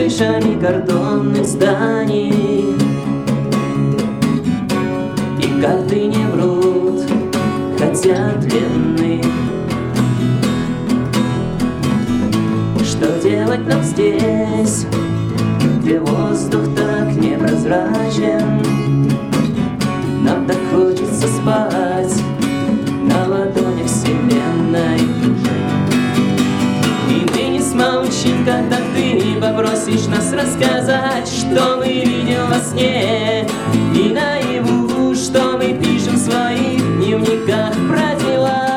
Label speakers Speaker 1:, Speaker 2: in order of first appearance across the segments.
Speaker 1: крышами картонных зданий. И карты не врут, хотя длинны. Что делать нам здесь, где воздух так непрозрачен? Нам так хочется спать на ладони вселенной. И мы не смолчим, когда ты попросишь нас рассказать, что мы видим во сне и наяву, что мы пишем в своих дневниках про дела.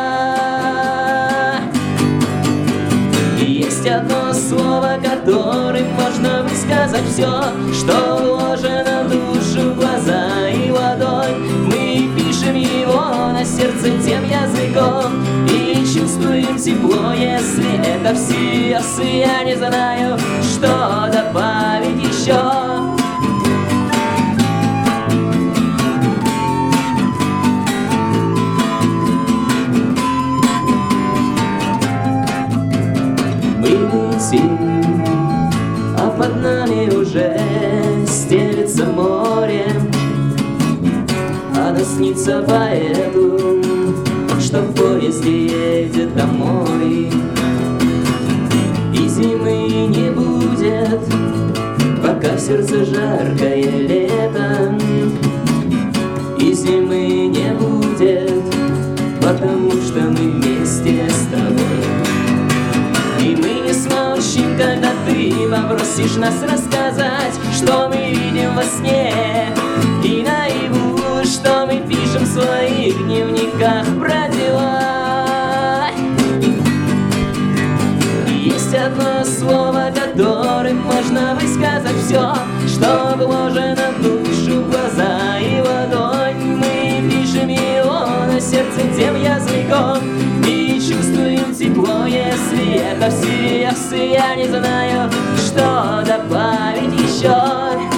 Speaker 1: И есть одно слово, которым можно высказать все, что вложено в душу, в глаза и ладонь. Мы пишем его на сердце тем языком и чувствуем тепло, если это всерьез. И я не знаю, что добавить еще. Мы летим, а под нами уже стелется море. Она снится поэту, что в поезде едет домой. И зимы не будет, пока в сердце жаркое лето. И зимы не будет, потому что мы вместе с тобой. И мы не смолчим, когда ты попросишь нас рассказать, что мы видим во сне и наяву, что мы пишем в своих дневниках про дела. И есть одно слово, которым можно высказать все, что вложено в душу, в глаза и ладонь. Мы пишем его на сердце тем языком и чувствуем тепло, если это всерьез. И я не знаю, что добавить еще.